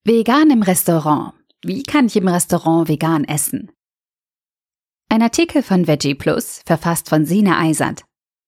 Vegan im Restaurant. Wie kann ich im Restaurant vegan essen? Ein Artikel von Veggie Plus, verfasst von Sina Eisert.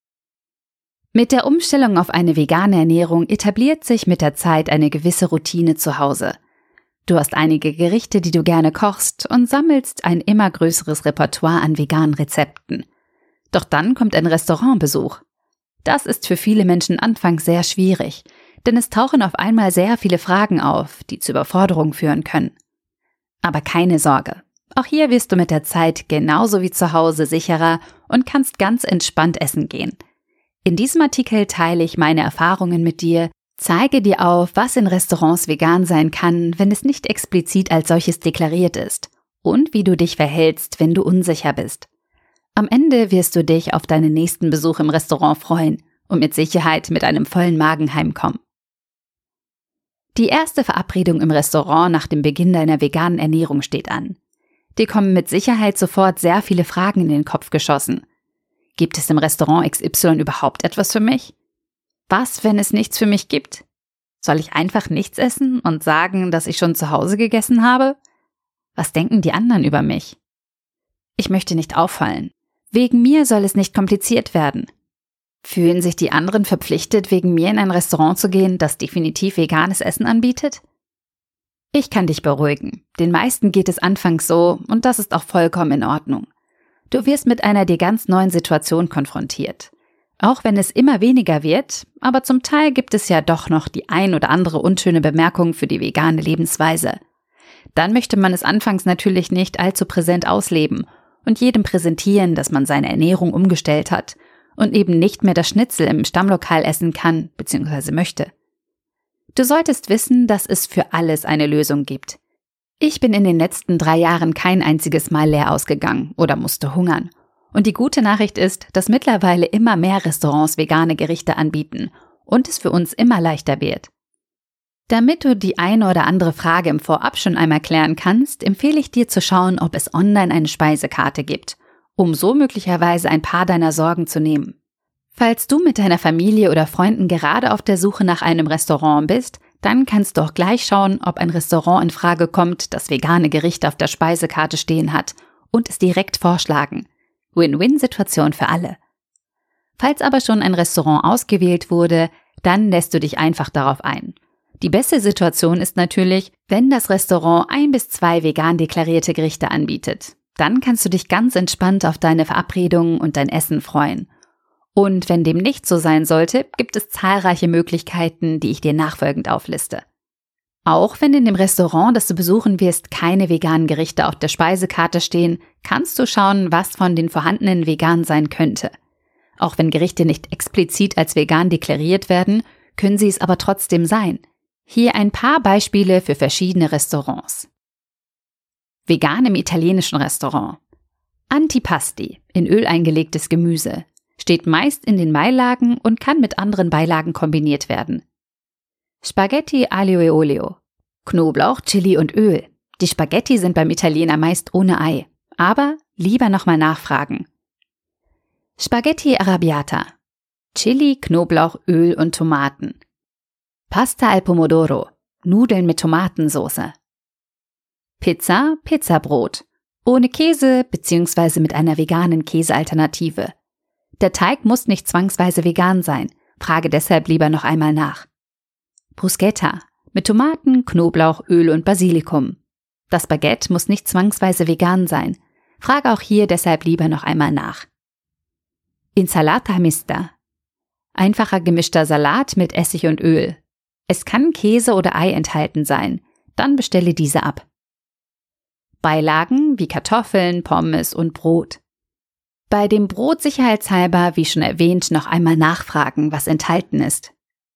Mit der Umstellung auf eine vegane Ernährung etabliert sich mit der Zeit eine gewisse Routine zu Hause. Du hast einige Gerichte, die du gerne kochst und sammelst ein immer größeres Repertoire an veganen Rezepten. Doch dann kommt ein Restaurantbesuch. Das ist für viele Menschen anfangs sehr schwierig, denn es tauchen auf einmal sehr viele Fragen auf, die zu Überforderung führen können. Aber keine Sorge, auch hier wirst du mit der Zeit genauso wie zu Hause sicherer und kannst ganz entspannt essen gehen. In diesem Artikel teile ich meine Erfahrungen mit dir, zeige dir auf, was in Restaurants vegan sein kann, wenn es nicht explizit als solches deklariert ist, und wie du dich verhältst, wenn du unsicher bist. Am Ende wirst du dich auf deinen nächsten Besuch im Restaurant freuen und mit Sicherheit mit einem vollen Magen heimkommen. Die erste Verabredung im Restaurant nach dem Beginn deiner veganen Ernährung steht an. Dir kommen mit Sicherheit sofort sehr viele Fragen in den Kopf geschossen. Gibt es im Restaurant XY überhaupt etwas für mich? Was, wenn es nichts für mich gibt? Soll ich einfach nichts essen und sagen, dass ich schon zu Hause gegessen habe? Was denken die anderen über mich? Ich möchte nicht auffallen. Wegen mir soll es nicht kompliziert werden. Fühlen sich die anderen verpflichtet, wegen mir in ein Restaurant zu gehen, das definitiv veganes Essen anbietet? Ich kann dich beruhigen. Den meisten geht es anfangs so und das ist auch vollkommen in Ordnung. Du wirst mit einer dir ganz neuen Situation konfrontiert. Auch wenn es immer weniger wird, aber zum Teil gibt es ja doch noch die ein oder andere unschöne Bemerkung für die vegane Lebensweise. Dann möchte man es anfangs natürlich nicht allzu präsent ausleben und jedem präsentieren, dass man seine Ernährung umgestellt hat und eben nicht mehr das Schnitzel im Stammlokal essen kann bzw. möchte. Du solltest wissen, dass es für alles eine Lösung gibt. Ich bin in den letzten 3 Jahren kein einziges Mal leer ausgegangen oder musste hungern. Und die gute Nachricht ist, dass mittlerweile immer mehr Restaurants vegane Gerichte anbieten und es für uns immer leichter wird. Damit du die eine oder andere Frage im Vorab schon einmal klären kannst, empfehle ich dir zu schauen, ob es online eine Speisekarte gibt, um so möglicherweise ein paar deiner Sorgen zu nehmen. Falls du mit deiner Familie oder Freunden gerade auf der Suche nach einem Restaurant bist, dann kannst du auch gleich schauen, ob ein Restaurant in Frage kommt, das vegane Gerichte auf der Speisekarte stehen hat und es direkt vorschlagen. Win-Win-Situation für alle. Falls aber schon ein Restaurant ausgewählt wurde, dann lässt du dich einfach darauf ein. Die beste Situation ist natürlich, wenn das Restaurant 1 bis 2 vegan deklarierte Gerichte anbietet. Dann kannst du dich ganz entspannt auf deine Verabredungen und dein Essen freuen. Und wenn dem nicht so sein sollte, gibt es zahlreiche Möglichkeiten, die ich dir nachfolgend aufliste. Auch wenn in dem Restaurant, das du besuchen wirst, keine veganen Gerichte auf der Speisekarte stehen, kannst du schauen, was von den vorhandenen vegan sein könnte. Auch wenn Gerichte nicht explizit als vegan deklariert werden, können sie es aber trotzdem sein. Hier ein paar Beispiele für verschiedene Restaurants. Vegan im italienischen Restaurant. Antipasti, in Öl eingelegtes Gemüse, steht meist in den Beilagen und kann mit anderen Beilagen kombiniert werden. Spaghetti aglio e olio, Knoblauch, Chili und Öl. Die Spaghetti sind beim Italiener meist ohne Ei, aber lieber nochmal nachfragen. Spaghetti arrabbiata, Chili, Knoblauch, Öl und Tomaten. Pasta al pomodoro, Nudeln mit Tomatensauce. Pizza, Pizzabrot, ohne Käse bzw. mit einer veganen Käsealternative. Der Teig muss nicht zwangsweise vegan sein, frage deshalb lieber noch einmal nach. Bruschetta, mit Tomaten, Knoblauch, Öl und Basilikum. Das Baguette muss nicht zwangsweise vegan sein, frage auch hier deshalb lieber noch einmal nach. Insalata mista, einfacher gemischter Salat mit Essig und Öl. Es kann Käse oder Ei enthalten sein, dann bestelle diese ab. Beilagen wie Kartoffeln, Pommes und Brot. Bei dem Brot sicherheitshalber, wie schon erwähnt, noch einmal nachfragen, was enthalten ist.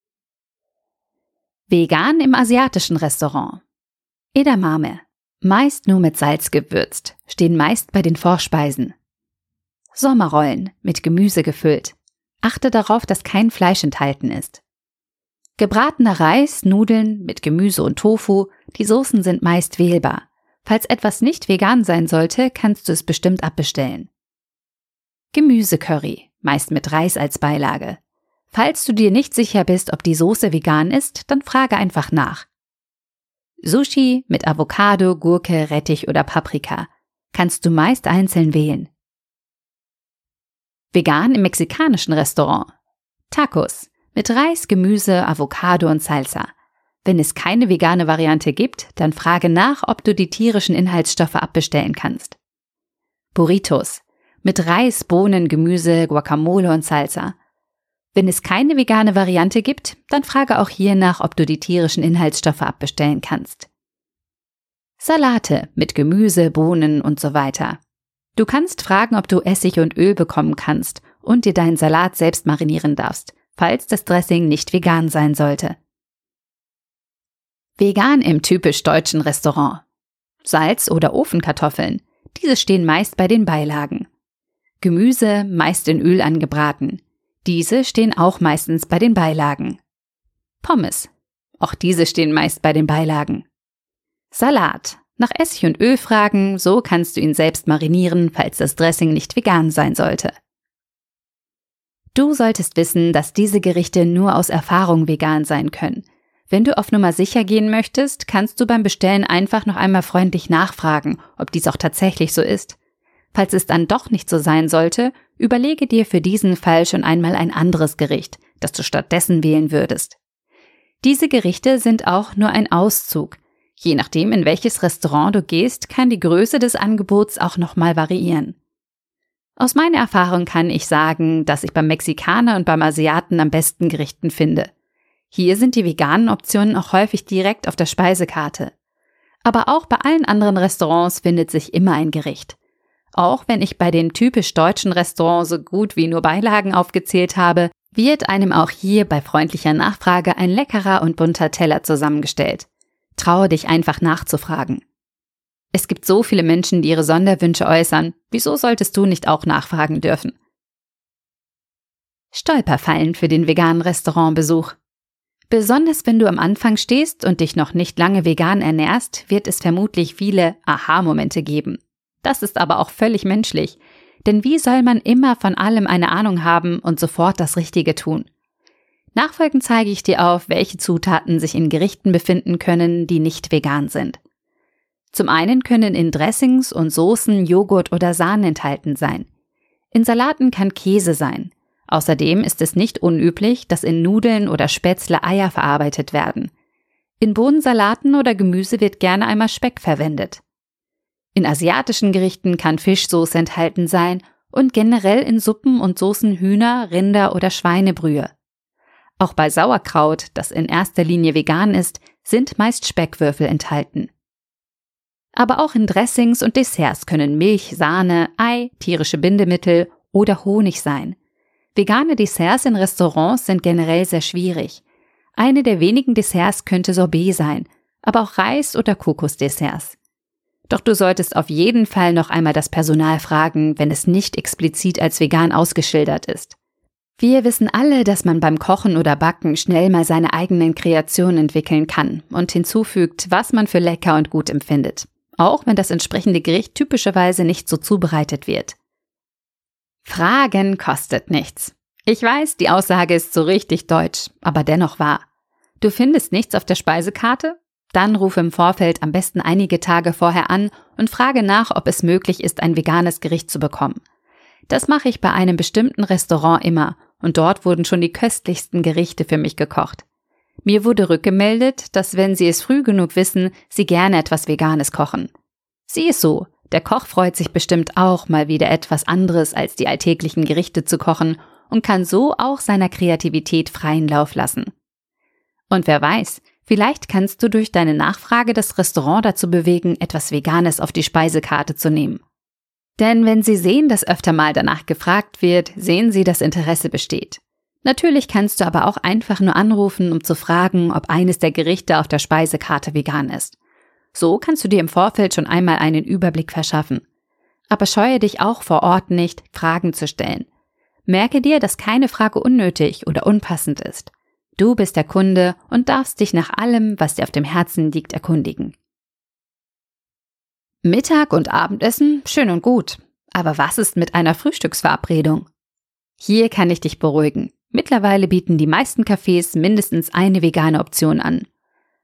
Vegan im asiatischen Restaurant. Edamame, meist nur mit Salz gewürzt, stehen meist bei den Vorspeisen. Sommerrollen, mit Gemüse gefüllt. Achte darauf, dass kein Fleisch enthalten ist. Gebratener Reis, Nudeln mit Gemüse und Tofu, die Soßen sind meist wählbar. Falls etwas nicht vegan sein sollte, kannst du es bestimmt abbestellen. Gemüsecurry, meist mit Reis als Beilage. Falls du dir nicht sicher bist, ob die Soße vegan ist, dann frage einfach nach. Sushi mit Avocado, Gurke, Rettich oder Paprika. Kannst du meist einzeln wählen. Vegan im mexikanischen Restaurant. Tacos mit Reis, Gemüse, Avocado und Salsa. Wenn es keine vegane Variante gibt, dann frage nach, ob du die tierischen Inhaltsstoffe abbestellen kannst. Burritos mit Reis, Bohnen, Gemüse, Guacamole und Salsa. Wenn es keine vegane Variante gibt, dann frage auch hier nach, ob du die tierischen Inhaltsstoffe abbestellen kannst. Salate mit Gemüse, Bohnen und so weiter. Du kannst fragen, ob du Essig und Öl bekommen kannst und dir deinen Salat selbst marinieren darfst, falls das Dressing nicht vegan sein sollte. Vegan im typisch deutschen Restaurant. Salz- oder Ofenkartoffeln. Diese stehen meist bei den Beilagen. Gemüse, meist in Öl angebraten. Diese stehen auch meistens bei den Beilagen. Pommes. Auch diese stehen meist bei den Beilagen. Salat. Nach Essig und Öl fragen, so kannst du ihn selbst marinieren, falls das Dressing nicht vegan sein sollte. Du solltest wissen, dass diese Gerichte nur aus Erfahrung vegan sein können. Wenn du auf Nummer sicher gehen möchtest, kannst du beim Bestellen einfach noch einmal freundlich nachfragen, ob dies auch tatsächlich so ist. Falls es dann doch nicht so sein sollte, überlege dir für diesen Fall schon einmal ein anderes Gericht, das du stattdessen wählen würdest. Diese Gerichte sind auch nur ein Auszug. Je nachdem, in welches Restaurant du gehst, kann die Größe des Angebots auch nochmal variieren. Aus meiner Erfahrung kann ich sagen, dass ich beim Mexikaner und beim Asiaten am besten Gerichten finde. Hier sind die veganen Optionen auch häufig direkt auf der Speisekarte. Aber auch bei allen anderen Restaurants findet sich immer ein Gericht. Auch wenn ich bei den typisch deutschen Restaurants so gut wie nur Beilagen aufgezählt habe, wird einem auch hier bei freundlicher Nachfrage ein leckerer und bunter Teller zusammengestellt. Traue dich einfach nachzufragen. Es gibt so viele Menschen, die ihre Sonderwünsche äußern. Wieso solltest du nicht auch nachfragen dürfen? Stolperfallen für den veganen Restaurantbesuch. Besonders wenn du am Anfang stehst und dich noch nicht lange vegan ernährst, wird es vermutlich viele Aha-Momente geben. Das ist aber auch völlig menschlich. Denn wie soll man immer von allem eine Ahnung haben und sofort das Richtige tun? Nachfolgend zeige ich dir auf, welche Zutaten sich in Gerichten befinden können, die nicht vegan sind. Zum einen können in Dressings und Soßen Joghurt oder Sahne enthalten sein. In Salaten kann Käse sein. Außerdem ist es nicht unüblich, dass in Nudeln oder Spätzle Eier verarbeitet werden. In Bohnensalaten oder Gemüse wird gerne einmal Speck verwendet. In asiatischen Gerichten kann Fischsoße enthalten sein und generell in Suppen und Soßen Hühner-, Rinder- oder Schweinebrühe. Auch bei Sauerkraut, das in erster Linie vegan ist, sind meist Speckwürfel enthalten. Aber auch in Dressings und Desserts können Milch, Sahne, Ei, tierische Bindemittel oder Honig sein. Vegane Desserts in Restaurants sind generell sehr schwierig. Eine der wenigen Desserts könnte Sorbet sein, aber auch Reis- oder Kokosdesserts. Doch du solltest auf jeden Fall noch einmal das Personal fragen, wenn es nicht explizit als vegan ausgeschildert ist. Wir wissen alle, dass man beim Kochen oder Backen schnell mal seine eigenen Kreationen entwickeln kann und hinzufügt, was man für lecker und gut empfindet. Auch wenn das entsprechende Gericht typischerweise nicht so zubereitet wird. Fragen kostet nichts. Ich weiß, die Aussage ist so richtig deutsch, aber dennoch wahr. Du findest nichts auf der Speisekarte? Dann rufe im Vorfeld am besten einige Tage vorher an und frage nach, ob es möglich ist, ein veganes Gericht zu bekommen. Das mache ich bei einem bestimmten Restaurant immer und dort wurden schon die köstlichsten Gerichte für mich gekocht. Mir wurde rückgemeldet, dass wenn sie es früh genug wissen, sie gerne etwas Veganes kochen. Sieh es so, der Koch freut sich bestimmt auch, mal wieder etwas anderes als die alltäglichen Gerichte zu kochen und kann so auch seiner Kreativität freien Lauf lassen. Und wer weiß, vielleicht kannst du durch deine Nachfrage das Restaurant dazu bewegen, etwas Veganes auf die Speisekarte zu nehmen. Denn wenn sie sehen, dass öfter mal danach gefragt wird, sehen sie, dass Interesse besteht. Natürlich kannst du aber auch einfach nur anrufen, um zu fragen, ob eines der Gerichte auf der Speisekarte vegan ist. So kannst du dir im Vorfeld schon einmal einen Überblick verschaffen. Aber scheue dich auch vor Ort nicht, Fragen zu stellen. Merke dir, dass keine Frage unnötig oder unpassend ist. Du bist der Kunde und darfst dich nach allem, was dir auf dem Herzen liegt, erkundigen. Mittag- und Abendessen, schön und gut. Aber was ist mit einer Frühstücksverabredung? Hier kann ich dich beruhigen. Mittlerweile bieten die meisten Cafés mindestens eine vegane Option an.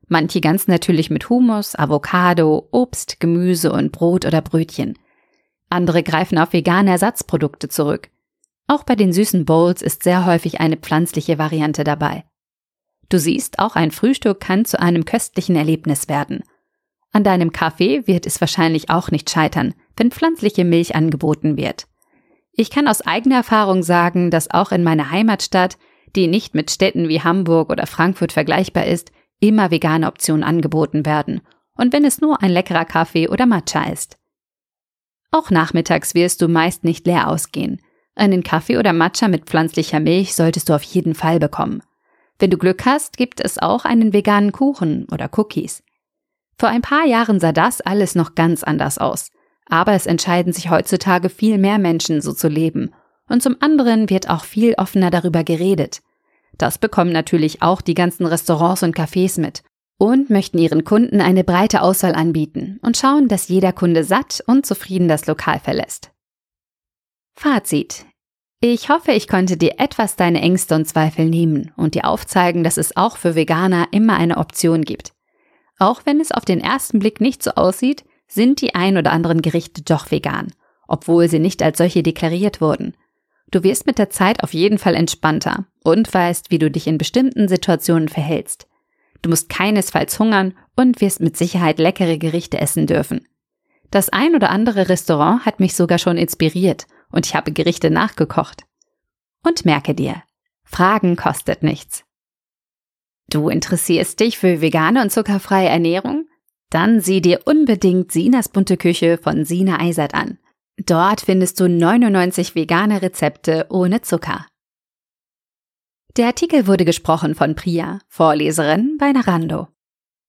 Manche ganz natürlich mit Hummus, Avocado, Obst, Gemüse und Brot oder Brötchen. Andere greifen auf vegane Ersatzprodukte zurück. Auch bei den süßen Bowls ist sehr häufig eine pflanzliche Variante dabei. Du siehst, auch ein Frühstück kann zu einem köstlichen Erlebnis werden. An deinem Kaffee wird es wahrscheinlich auch nicht scheitern, wenn pflanzliche Milch angeboten wird. Ich kann aus eigener Erfahrung sagen, dass auch in meiner Heimatstadt, die nicht mit Städten wie Hamburg oder Frankfurt vergleichbar ist, immer vegane Optionen angeboten werden. Und wenn es nur ein leckerer Kaffee oder Matcha ist. Auch nachmittags wirst du meist nicht leer ausgehen. Einen Kaffee oder Matcha mit pflanzlicher Milch solltest du auf jeden Fall bekommen. Wenn du Glück hast, gibt es auch einen veganen Kuchen oder Cookies. Vor ein paar Jahren sah das alles noch ganz anders aus. Aber es entscheiden sich heutzutage viel mehr Menschen, so zu leben. Und zum anderen wird auch viel offener darüber geredet. Das bekommen natürlich auch die ganzen Restaurants und Cafés mit und möchten ihren Kunden eine breite Auswahl anbieten und schauen, dass jeder Kunde satt und zufrieden das Lokal verlässt. Fazit. Ich hoffe, ich konnte dir etwas deine Ängste und Zweifel nehmen und dir aufzeigen, dass es auch für Veganer immer eine Option gibt. Auch wenn es auf den ersten Blick nicht so aussieht, sind die ein oder anderen Gerichte doch vegan, obwohl sie nicht als solche deklariert wurden. Du wirst mit der Zeit auf jeden Fall entspannter und weißt, wie du dich in bestimmten Situationen verhältst. Du musst keinesfalls hungern und wirst mit Sicherheit leckere Gerichte essen dürfen. Das ein oder andere Restaurant hat mich sogar schon inspiriert und ich habe Gerichte nachgekocht. Und merke dir, Fragen kostet nichts. Du interessierst dich für vegane und zuckerfreie Ernährung? Dann sieh dir unbedingt Sinas bunte Küche von Sina Eisert an. Dort findest du 99 vegane Rezepte ohne Zucker. Der Artikel wurde gesprochen von Priya, Vorleserin bei Narando.